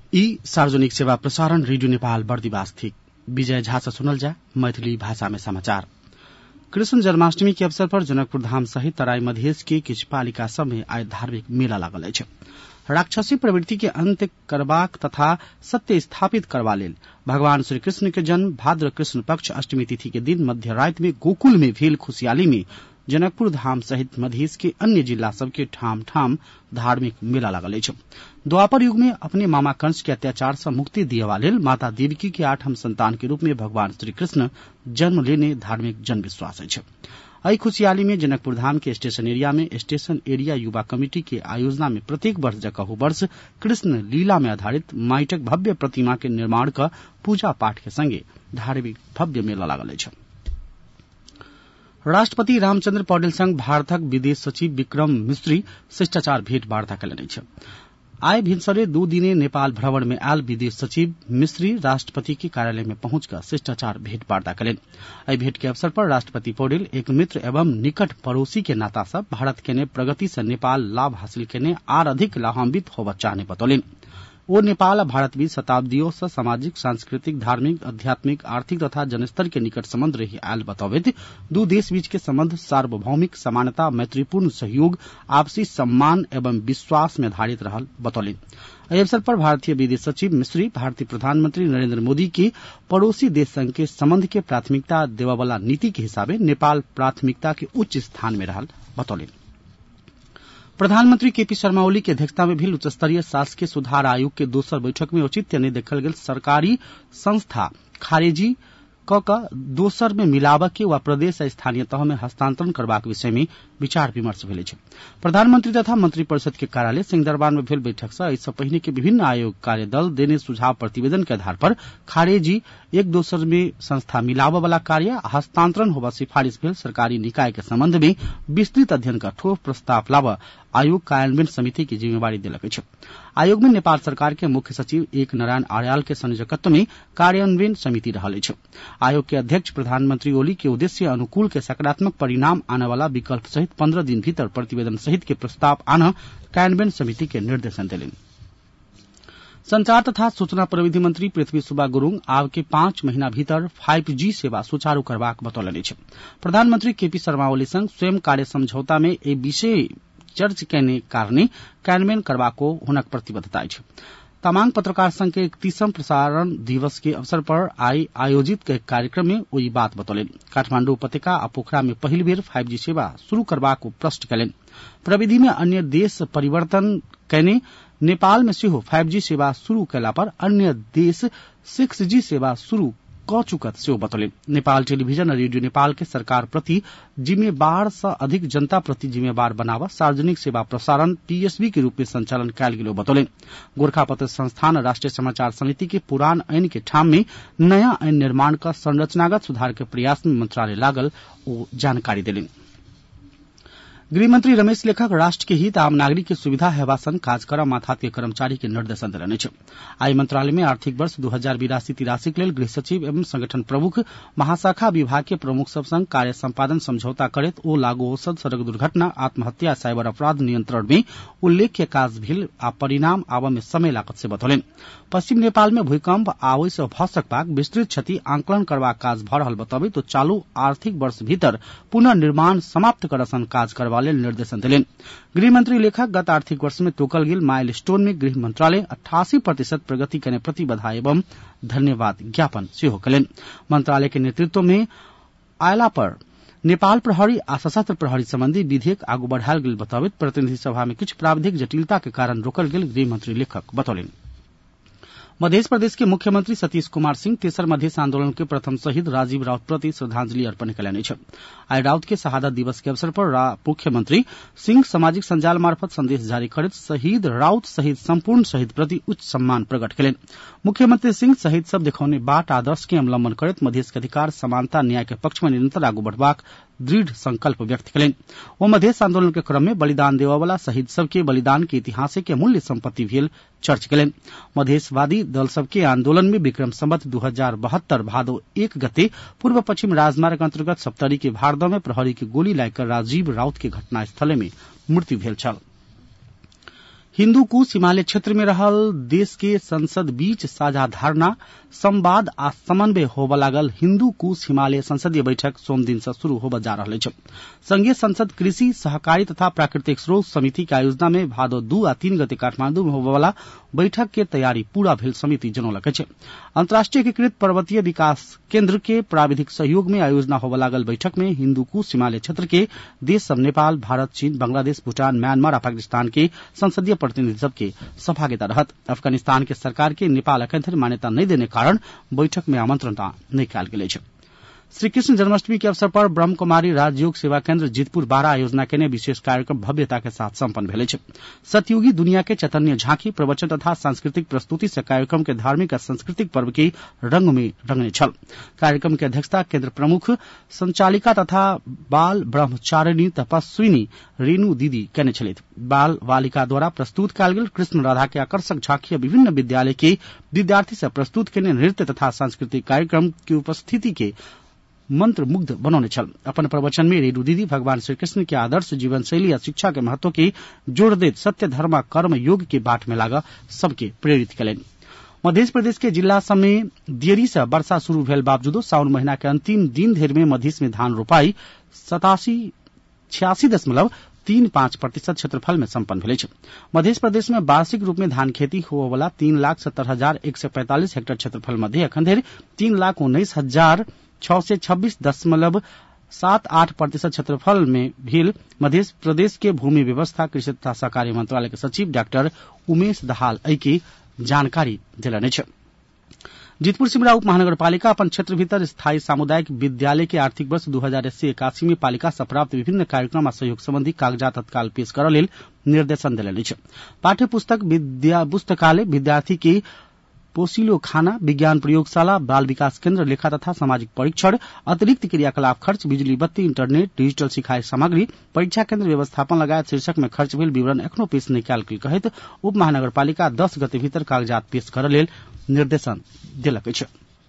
ई सार्वजनिक सेवा प्रसारण रेडियो नेपाल बर्दिवास थी। विजय झा से सुनल जा मैथिली भाषा में समाचार। कृष्ण जन्माष्टमी के अवसर पर जनकपुर धाम सहित तराई मधेश के किछु पालिका सब में आइ धार्मिक मेला लागल अछि। राक्षसी प्रवृत्ति के अंत्य करबाक तथा सत्य स्थापित करबा लेल भगवान श्री कृष्ण के जन्म भाद्र कृष्ण पक्ष अष्टमी तिथि के दिन मध्य रात में गोकुल में भेल खुशहाली में जनकपुर धाम सहित मधेश के अन्य जिला सबके ठाम ठाम धार्मिक मेला लागल अछि। द्वापर युग में अपने मामा कंस के अत्याचार से मुक्ति दियवा लेल माता देवकी के 8म संतान के रूप में भगवान श्री कृष्ण जन्म लेने धार्मिक जन विश्वास अछि। एहि खुशहाली में जनकपुर धाम के स्टेशन एरिया में स्टेशन एरिया युवा कमिटी के आयोजना में प्रत्येक वर्ष जकाँ वर्ष कृष्ण लीला में आधारित माइटक भव्य प्रतिमा के निर्माण का पूजा पाठ के संगे धार्मिक भव्य मेला लागल अछि। राष्ट्रपति रामचंद्र पौडेल संग भारतक विदेश सचिव विक्रम मिश्री शिष्टाचार भेंट वार्ता कयलनि अछि। आइ भिनसरे 2 दिने नेपाल भ्रमण में आयल विदेश सचिव मिश्री राष्ट्रपति के कार्यालय में पहुंचकर शिष्टाचार भेंट वार्ता कयलनि। एहि भेंट के अवसर पर राष्ट्रपति पौडेल एक मित्र एवं निकट पड़ोसी के नाता से भारत केने प्रगति से नेपाल लाभ हासिल केने आर अधिक लाभान्वित होबय चाहने बतौलनि। ओ नेपाल आ भारत बीच शताब्दियों से सामाजिक सांस्कृतिक धार्मिक आध्यात्मिक आर्थिक तथा जनस्तर के निकट संबंध रही आयल बतौबैत 2 देश बीच के संबंध सार्वभौमिक समानता मैत्रीपूर्ण सहयोग आपसी सम्मान एवं विश्वास में आधारित रहल बतौलनि। एहि अवसर पर भारतीय विदेश सचिव मिश्री भारतीय प्रधानमंत्री नरेंद्र मोदी के पड़ोसी देश संग के संबंध के प्राथमिकता देववाला नीति के हिसाबे नेपाल प्राथमिकता के उच्च स्थान में रहल बतौलनि। प्रधानमंत्री केपी शर्मा ओली की अध्यक्षता में भेल उच्च स्तरीय शासकीय सुधार आयोग के दोसर बैठक में औचित्य नहीं देखल गेल सरकारी संस्था खारेजी क दोसर में मिलाबक के वा प्रदेश आ स्थानीय तह में हस्तांतरण करबाक विषय में विचार विमर्श भेल अछि। प्रधानमंत्री तथा मंत्री परिषद के कार्यालय सिंहदरबार में भेल बैठक से इससे पहिने के विभिन्न आयोग कार्यदल देने सुझाव प्रतिवेदन के आधार पर खारेजी एक दोसर में संस्था मिलाबऽ वाला कार्य हस्तांतरण होबा सिफारिश भेल सरकारी निकाय के संबंध में विस्तृत अध्ययन का ठोस प्रस्ताव लाबऽ आयोग कार्यान्वयन समिति की जिम्मेवारी देलक अछि। आयोग में नेपाल सरकार के मुख्य सचिव एक नारायण आर्याल के संयोजकत्व में कार्यान्वयन समिति रहल अछि। आयोग के अध्यक्ष प्रधानमंत्री ओली के उद्देश्य अनुकूल के सकारात्मक परिणाम आने वाला विकल्प सहित 15 दिन भीतर प्रतिवेदन सहित के प्रस्ताव आना कार्यान्वयन समिति के निर्देशन देलनि। संचार तथा सूचना प्रविधि मंत्री पृथ्वी सुब्बा गुरुङ आब के 5 महीना भीतर 5G सेवा सुचारू करबाक बतौलनि अछि। प्रधानमंत्री केपी शर्मा ओली संग स्वयं कार्य समझौता में ए विषय चर्चा केने कारणे कार्यान्वयन करबाको हुनक प्रतिबद्धता अछि। तमांग पत्रकार संघ के 31वां प्रसारण दिवस के अवसर पर आई आयोजित कार्यक्रम में वही बात बतौलनि। काठमांडू उपत्यका आ पोखरा में पहिल बेर 5G सेवा शुरू करबाको प्रश्न कयलनि। प्रविधि में अन्य देश परिवर्तन कैने नेपाल में सेहो 5G सेवा शुरू कैला पर अन्य देश 6G सेवा शुरू क चुकत सेहो बतौलनि। नेपाल टेलीविजन और रेडियो नेपाल के सरकार प्रति जिम्मेवार से अधिक जनता प्रति जिम्मेवार बनावा सार्वजनिक सेवा प्रसारण PSB के रूप में संचालन कयल गेलो बतौलनि। गोरखापत्र संस्थान और राष्ट्रीय समाचार समिति के पुरान ऐन के ठाम में नया ऐन निर्माण का संरचनागत सुधार के प्रयास में मंत्रालय लागल ओ जानकारी देलनि। गृहमंत्री रमेश लेखक राष्ट्र के हित आम नागरिक के सुविधा हेबासन काज कर माथात के कर्मचारी के निर्देशन देलनि अछि। आई मंत्रालय में आर्थिक वर्ष 2082-83 के लेल गृह सचिव एवं संगठन प्रमुख महाशाखा विभाग के प्रमुख सब संग कार्य संपादन समझौता करैत ओ लागू औषध सड़क दुर्घटना आत्महत्या साइबर अपराध नियंत्रण में उल्लेख्य काज भेल आ परिणाम आबऽ में समय लागत से बतौलनि। पश्चिम नेपाल में भूकंप आबय से भ सकबाक विस्तृत क्षति आंकलन करबाक काज भ रहल बताबैत तो चालू आर्थिक वर्ष भीतर पुनर्निर्माण समाप्त करसन काज करबा लेल निर्देशन देलनि। गृहमंत्री लेखक गत आर्थिक वर्ष में तोकल गेल माइलस्टोन में गृह मंत्रालय 88% प्रगति करने प्रति बधाई एवं धन्यवाद ज्ञापन सेहो कयलनि। मंत्रालय के नेतृत्व में आयला पर नेपाल प्रहरी आ सशस्त्र प्रहरी संबंधी विधेयक आगू बढ़ायल गेल बताबैत प्रतिनिधि सभा में कुछ प्राविधिक जटिलता के कारण रोकल गेल गृहमंत्री लेखक बतौलनि। मध्य प्रदेश के मुख्यमंत्री सतीश कुमार सिंह तेसर मधेश आंदोलन के प्रथम शहीद राजीव राउत प्रति श्रद्धांजलि अर्पण कयलनि अछि। आई राउत के शहादत दिवस के अवसर पर मुख्यमंत्री सिंह सामाजिक संजाल मार्फत संदेश जारी करैत शहीद राउत सहित संपूर्ण शहीद प्रति उच्च सम्मान प्रकट कयलनि। मुख्यमंत्री सिंह शहीद सब देखौने बाट आदर्श के अवलंबन करैत मधेश के अधिकार समानता न्याय के पक्ष में निरंतर आगू बढ़बाक दृढ़ संकल्प व्यक्त कयलनि। ओ मधेश आंदोलन के क्रम में बलिदान देवा वाला शहीद सब के बलिदान के ऐतिहासिक मूल्य संपत्ति भेल चर्च कयलनि। मधेशवादी दल सब के आंदोलन में विक्रम संवत 2072 भादो 1 गते पूर्व पश्चिम राजमार्ग अंतर्गत सप्तरी के भारदह में प्रहरी की गोली लागकर राजीव राउत के घटनास्थल में मृत्यु भेल छल। हिन्दू कूच हिमालय क्षेत्र में रहल देश के संसद बीच साझा धारणा संवाद आ समन्वय होब लागल हिन्दू कूच हिमालय संसदीय बैठक सोम दिन से शुरू होब जा रहा है। संघीय संसद कृषि सहकारी तथा प्राकृतिक स्रोत समिति के आयोजना में भादो 2 आ 3 गते काठमांडू में होबे वाला बैठक के तैयारी पूरा भेल समिति जनौलक है। अंतर्राष्ट्रीय एकीकृत पर्वतीय विकास केन्द्र के प्राविधिक सहयोग में आयोजना होबे लागल बैठक में हिन्दू कूच हिमालय क्षेत्र के देश सब नेपाल, भारत, चीन, बांग्लादेश, भूटान, म्यांमार और पाकिस्तान के संसदीय प्रतिनिधि सबके सहभागिता रहत। अफगानिस्तान के सरकार के नेपाल अखन मान्यता नहीं देने कारण बैठक में आमंत्रण नहीं कयल गेल अछि। श्री कृष्ण जन्माष्टमी के अवसर पर ब्रह्मकुमारी राजयोग सेवा केन्द्र जितपुर 12 आयोजना के विशेष कार्यक्रम भव्यता के साथ संपन्न भेल अछि। सतयुगी दुनिया के चैतन्य झांकी, प्रवचन तथा सांस्कृतिक प्रस्तुति से कार्यक्रम के धार्मिक और सांस्कृतिक पर्व के रंग में रंगने छल। कार्यक्रम की अध्यक्षता केन्द्र प्रमुख संचालिका तथा बाल ब्रह्मचारिणी तपस्विनी रेणु दीदी केने छलित। बाल बालिका द्वारा प्रस्तुत कयल गेल कृष्ण राधा के आकर्षक झांकी विभिन्न विद्यालय के विद्यार्थी से प्रस्तुत केने नृत्य तथा सांस्कृतिक कार्यक्रम की उपस्थिति के मंत्र मुग्ध बनौने छल। अपन प्रवचन में रेणु दीदी भगवान श्री कृष्ण के आदर्श जीवन शैली और शिक्षा के महत्व की जोड़ देत सत्य धर्म कर्म योग के बाट में लागा सबके प्रेरित करें। मध्य प्रदेश के जिला सब में देरी से वर्षा शुरू भेल बावजूदो साउन महीना के अंतिम दिन धरि में मध्य में धान रोपाई 86.35% क्षेत्रफल में संपन्न भेल। मध्य प्रदेश में वार्षिक रूप में धान खेती होबे वाला 3,70,145 हेक्टेयर क्षेत्रफल मध्ये अखन धरि 3,19,626.78% क्षेत्रफल में भेल। मध्य प्रदेश के भूमि व्यवस्था कृषि तथा सहकारी मंत्रालय के सचिव डॉक्टर उमेश दहाल की जानकारी दिलनि छै। जितपुर सिमरा उप महानगरपालिका अपन क्षेत्र भीतर स्थायी सामुदायिक विद्यालय के आर्थिक वर्ष 2080-81 में पालिका से प्राप्त विभिन्न कार्यक्रम आ सहयोग संबंधी कागजात तत्काल पेश करऽ लेल निर्देशन देलनि छै। पाठ्य पुस्तक, पुस्तकालय, विद्यार्थी के पोसिलो खाना, विज्ञान प्रयोगशाला, बाल विकास केन्द्र, लेखा तथा सामाजिक परीक्षण, अतिरिक्त क्रियाकलाप खर्च, बिजली बत्ती, इंटरनेट, डिजिटल सिखाई सामग्री, परीक्षा केन्द्र व्यवस्थापन लगायत शीर्षक में खर्च भेल विवरण एखनो पेश नहीं कयल गेल कहैत उप महानगरपालिका 10 गते भीतर कागजात पेश करऽ लेल निर्देशन देलक अछि।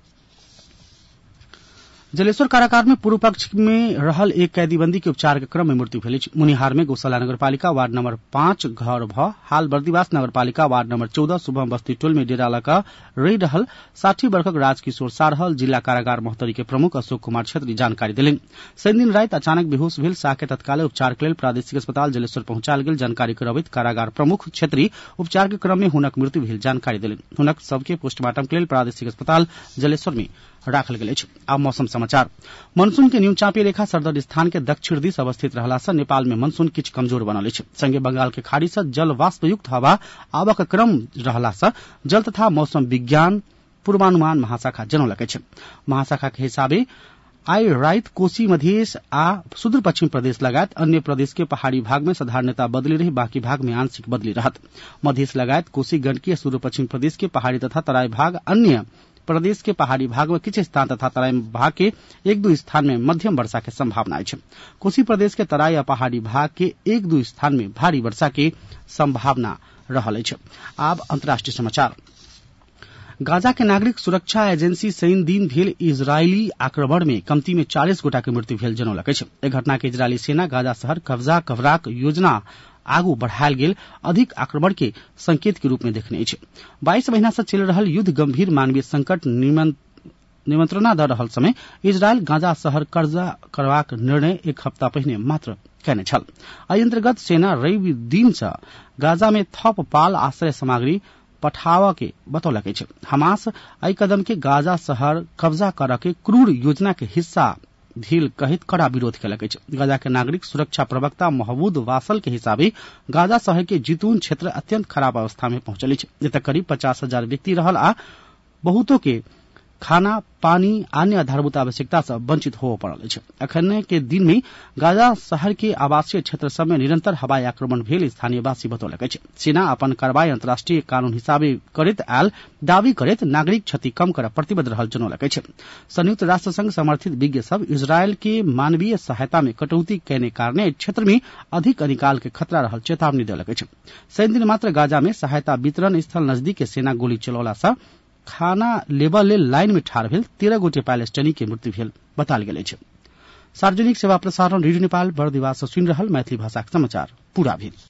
जलेश्वर कारागार में पूर्व पक्ष में रहल एक कैदीबंदी के उपचार के क्रम में मृत्यु भेल। मुनिहार में गौशाला नगरपालिका वार्ड नंबर 5 घर भ हाल बर्दिवास नगरपालिका वार्ड नंबर 14 शुभम बस्ती टोल में डेरा लगा रही रहल 60 वर्षक राजकिशोर सारहल जिला कारागार महोत्तरी के प्रमुख अशोक कुमार छेत्री जानकारी दिलनि। शनि दिन राति अचानक बेहोश भेल शाह के तत्काल उपचार के लेल प्रादेशिक अस्पताल जलेश्वर पहुंचाल गेल। जानकारी करबैत कारागार प्रमुख छेत्री उपचार के क्रम में हुनक मृत्यु भेल जानकारी दिलनि। हुनक सबके पोस्टमार्टम के लेल प्रादेशिक अस्पताल जलेश्वर में राखल गेल अछि। आब मौसम समाचार। मानसून के न्यूनचापीय रेखा सरदर स्थान के दक्षिण दिश अवस्थित रहला से नेपाल में मानसून किछ कमजोर बनल अछि। संगे बंगाल के खाड़ी से जल वाष्पयुक्त हवा आबक क्रम रहला से जल तथा मौसम विज्ञान पूर्वानुमान महाशाखा जनौलक अछि। महाशाखा के हिसाबे आइ राइत कोशी, मधेश आ सुदूर पश्चिम प्रदेश लगायत अन्य प्रदेश के पहाड़ी भाग में साधारणता बदली रही, बाकी भाग में आंशिक बदली रहत। मधेश लगायत कोशी, गंडकी, सुदूर पश्चिम प्रदेश के पहाड़ी तथा तराई भाग, अन्य प्रदेश के पहाड़ी भाग में किछ स्थान तथा तराई भाग के 1-2 स्थान में मध्यम वर्षा के संभावना है। कोशी प्रदेश के तराई और पहाड़ी भाग के 1-2 स्थान में भारी वर्षा के संभावना रहल है। आब अंतर्राष्ट्रीय समाचार। गाजा के नागरिक सुरक्षा एजेंसी शनि दिन भेल इजरायली आक्रमण में कमती में 40 गोटा के मृत्यु भेल जनौलक अछि। एहि घटना के इजरायली सेना गाजा शहर कब्जा करबाक योजना आगू बढ़ायल गेल अधिक आक्रमण के संकेत के रूप में देखने अछि। 22 महीना से चलि रहल युद्ध गंभीर मानवीय संकट निमंत्रणा द रहल समय इजरायल गाजा शहर कब्जा करबाक निर्णय एक हफ्ता पहिने मात्र केने छल। एहि अंतर्गत सेना रवि दिन से गाजा में थप पाल आश्रय सामग्री पठावा के बतौलक अछि। हमास एहि कदम के गाजा शहर कब्जा करऽ के क्रूर योजना के हिस्सा भेल कहित कड़ा विरोध कयलक अछि। गाजा के नागरिक सुरक्षा प्रवक्ता महमूद वासल के हिसाबे गाजा शहर के जितून क्षेत्र अत्यंत खराब अवस्था में पहुंचल अछि। एतय करीब 50,000 व्यक्ति रहल आ बहुतो के खाना, पानी, अन्य आधारभूत आवश्यकता से वंचित हो पड़ल अछि। अखन के दिन में गाजा शहर के आवासीय क्षेत्र सब में निरंतर हवाई आक्रमण भेल स्थानीय वासी बतौलक अछि। सेना अपन कार्रवाई अंतर्राष्ट्रीय कानून हिसाबे करैत आयल दावी करैत नागरिक क्षति कम करऽ प्रतिबद्ध रहल जनौलक अछि। संयुक्त राष्ट्र संघ समर्थित विज्ञ सब इजरायल के मानवीय सहायता में कटौती केने कारणे क्षेत्र में अधिक अनिकाल के खतरा रहल चेतावनी देलक अछि। शनि दिन मात्र गाजा में सहायता वितरण स्थल नजदीक के सेना गोली चलौला से खाना लेबा लेल लाइन में ठाढ़ भेल 13 गोटे पैलेस्टाइनी के मृत्यु भेल बताल गेल अछि। सार्वजनिक सेवा प्रसारण रेडियो नेपाल बर्दिवास से सुनि रहल मैथिली भाषा के समाचार पूरा भेल।